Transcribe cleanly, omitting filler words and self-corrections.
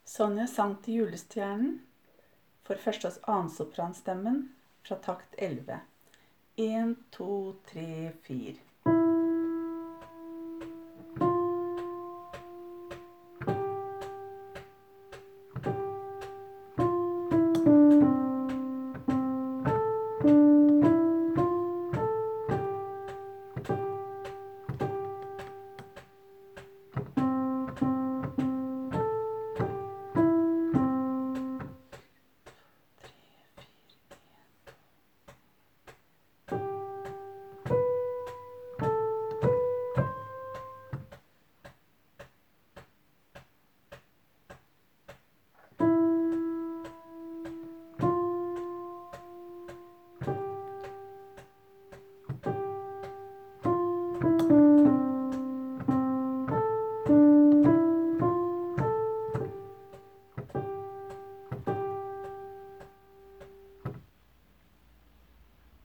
Sonja sang til julestjernen for første- og annensopranstemmen fra takt 11. 1, 2, 3, 4.